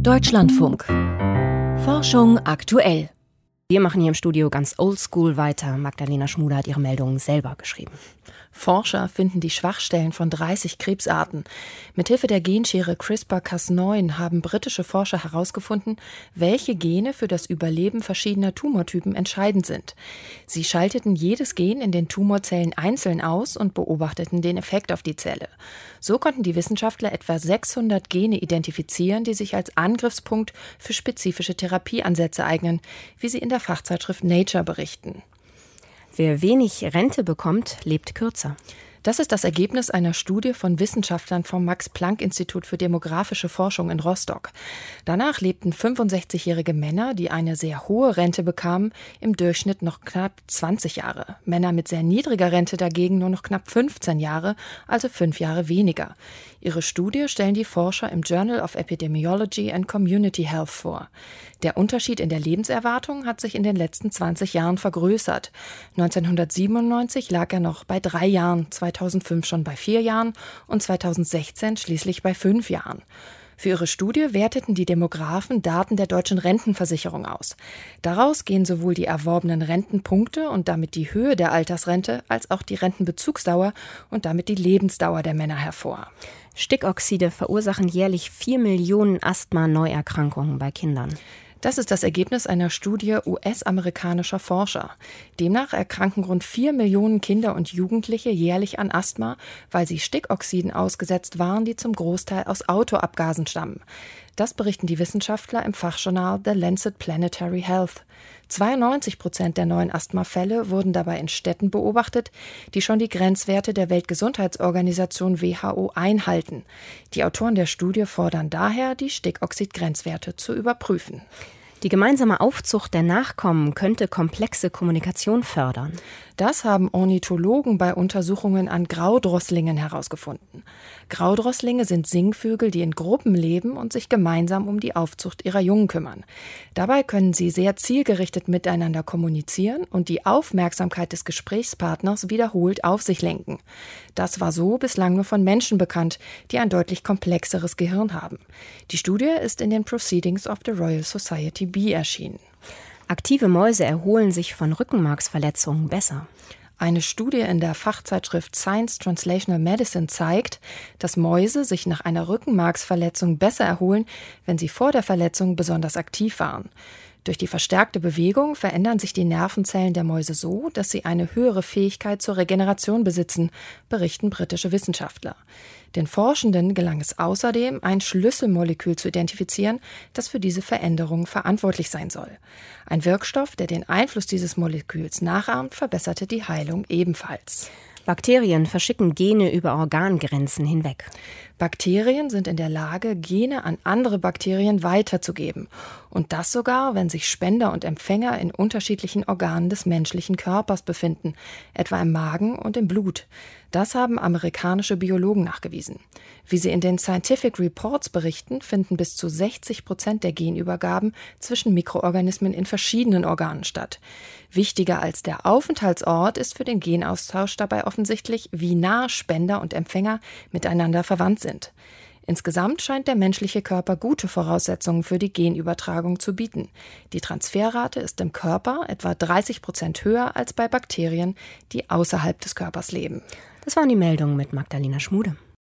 Deutschlandfunk. Forschung aktuell. Wir machen hier im Studio ganz oldschool weiter. Magdalena Schmude hat ihre Meldungen selber geschrieben. Forscher finden die Schwachstellen von 30 Krebsarten. Mithilfe der Genschere CRISPR-Cas9 haben britische Forscher herausgefunden, welche Gene für das Überleben verschiedener Tumortypen entscheidend sind. Sie schalteten jedes Gen in den Tumorzellen einzeln aus und beobachteten den Effekt auf die Zelle. So konnten die Wissenschaftler etwa 600 Gene identifizieren, die sich als Angriffspunkt für spezifische Therapieansätze eignen, wie sie in der Fachzeitschrift Nature berichten. Wer wenig Rente bekommt, lebt kürzer. Das ist das Ergebnis einer Studie von Wissenschaftlern vom Max-Planck-Institut für demografische Forschung in Rostock. Danach lebten 65-jährige Männer, die eine sehr hohe Rente bekamen, im Durchschnitt noch knapp 20 Jahre. Männer mit sehr niedriger Rente dagegen nur noch knapp 15 Jahre, also 5 Jahre weniger. Ihre Studie stellen die Forscher im Journal of Epidemiology and Community Health vor. Der Unterschied in der Lebenserwartung hat sich in den letzten 20 Jahren vergrößert. 1997 lag er noch bei 3 Jahren, 2005 schon bei 4 Jahren und 2016 schließlich bei 5 Jahren. Für ihre Studie werteten die Demografen Daten der deutschen Rentenversicherung aus. Daraus gehen sowohl die erworbenen Rentenpunkte und damit die Höhe der Altersrente als auch die Rentenbezugsdauer und damit die Lebensdauer der Männer hervor. Stickoxide verursachen jährlich 4 Millionen Asthma-Neuerkrankungen bei Kindern. Das ist das Ergebnis einer Studie US-amerikanischer Forscher. Demnach erkranken rund 4 Millionen Kinder und Jugendliche jährlich an Asthma, weil sie Stickoxiden ausgesetzt waren, die zum Großteil aus Autoabgasen stammen. Das berichten die Wissenschaftler im Fachjournal The Lancet Planetary Health. 92% der neuen Asthmafälle wurden dabei in Städten beobachtet, die schon die Grenzwerte der Weltgesundheitsorganisation WHO einhalten. Die Autoren der Studie fordern daher, die Stickoxid-Grenzwerte zu überprüfen. Die gemeinsame Aufzucht der Nachkommen könnte komplexe Kommunikation fördern. Das haben Ornithologen bei Untersuchungen an Graudrosslingen herausgefunden. Graudrosslinge sind Singvögel, die in Gruppen leben und sich gemeinsam um die Aufzucht ihrer Jungen kümmern. Dabei können sie sehr zielgerichtet miteinander kommunizieren und die Aufmerksamkeit des Gesprächspartners wiederholt auf sich lenken. Das war so bislang nur von Menschen bekannt, die ein deutlich komplexeres Gehirn haben. Die Studie ist in den Proceedings of the Royal Society B erschienen. Aktive Mäuse erholen sich von Rückenmarksverletzungen besser. Eine Studie in der Fachzeitschrift Science Translational Medicine zeigt, dass Mäuse sich nach einer Rückenmarksverletzung besser erholen, wenn sie vor der Verletzung besonders aktiv waren. Durch die verstärkte Bewegung verändern sich die Nervenzellen der Mäuse so, dass sie eine höhere Fähigkeit zur Regeneration besitzen, berichten britische Wissenschaftler. Den Forschenden gelang es außerdem, ein Schlüsselmolekül zu identifizieren, das für diese Veränderung verantwortlich sein soll. Ein Wirkstoff, der den Einfluss dieses Moleküls nachahmt, verbesserte die Heilung ebenfalls. Bakterien verschicken Gene über Organgrenzen hinweg. Bakterien sind in der Lage, Gene an andere Bakterien weiterzugeben. Und das sogar, wenn sich Spender und Empfänger in unterschiedlichen Organen des menschlichen Körpers befinden, etwa im Magen und im Blut. Das haben amerikanische Biologen nachgewiesen. Wie sie in den Scientific Reports berichten, finden bis zu 60% der Genübergaben zwischen Mikroorganismen in verschiedenen Organen statt. Wichtiger als der Aufenthaltsort ist für den Genaustausch dabei offensichtlich, wie nah Spender und Empfänger miteinander verwandt sind. Insgesamt scheint der menschliche Körper gute Voraussetzungen für die Genübertragung zu bieten. Die Transferrate ist im Körper etwa 30% höher als bei Bakterien, die außerhalb des Körpers leben. Das waren die Meldungen mit Magdalena Schmude.